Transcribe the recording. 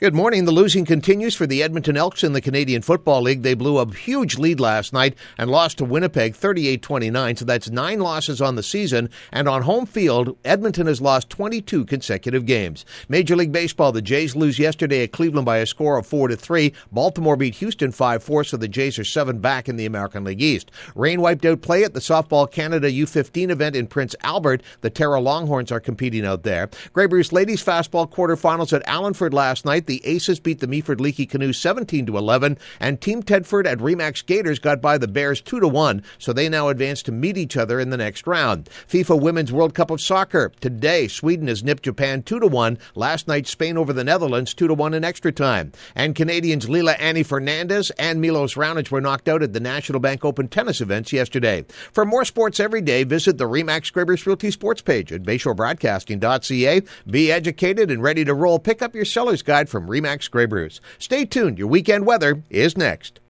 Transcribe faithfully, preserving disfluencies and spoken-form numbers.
Good morning. The losing continues for the Edmonton Elks in the Canadian Football League. They blew a huge lead last night and lost to Winnipeg thirty-eight twenty-nine, so that's nine losses on the season. And on home field, Edmonton has lost twenty-two consecutive games. Major League Baseball, the Jays lose yesterday at Cleveland by a score of four to three. Baltimore beat Houston five four, so the Jays are seven back in the American League East. Rain wiped out play at the Softball Canada U fifteen event in Prince Albert. The Terra Longhorns are competing out there. Grey Bruce ladies fastball quarterfinals at Allenford last night. The Aces beat the Meaford Leaky Canoes seventeen to eleven, and Team Tedford at Remax Gators got by the Bears two to one, so they now advance to meet each other in the next round. FIFA Women's World Cup of Soccer. Today, Sweden has nipped Japan two to one. Last night, Spain over the Netherlands two to one in extra time. And Canadians Lila Annie Fernandez and Milos Raonic were knocked out at the National Bank Open tennis events yesterday. For more sports every day, visit the Remax Grey Bruce Realty Sports page at bayshore broadcasting dot c a. Be educated and ready to roll. Pick up your seller's guide from Remax Grey Bruce. Stay tuned. Your weekend weather is next.